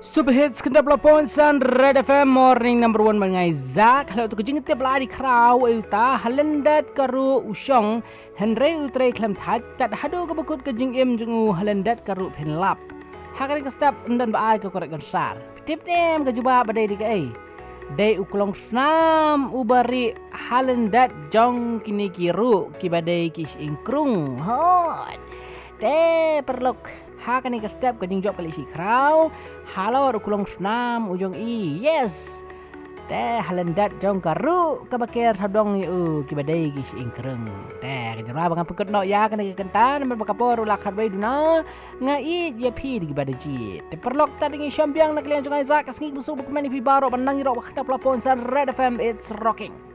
Super Hits kendap lapon san Red FM Morning number 1 mengai Zak. Kalau tu kejing tiap lari krau euta halendat karu usyong Henry utre klem tat tat hadu ke bekut kejing im jengu halendat karu penlap. Hakari kestap undan baai ke korek gensar. Tip nem ke juba badai di kai. Dai uklong snam ubari halendat jong kini kiru ki badai kis ingkrung. Hot. De perlok hakani kestap kejing job kali si krau. Halo ukulong snam ujung i. Yes. Teh halendat jong karu kabakir sadong yu kibadai gis ingkreng. Teh kejera bangan pekut nok ya kena kentan men bakapor ulak hadbai duna ngai ye pi di kibadai ji. Te perlok tadi ngi syambiang nak lian jong Isaac kasngi busuk buku mani pi baro menangi rok wakda pelapon san Red FM it's rocking.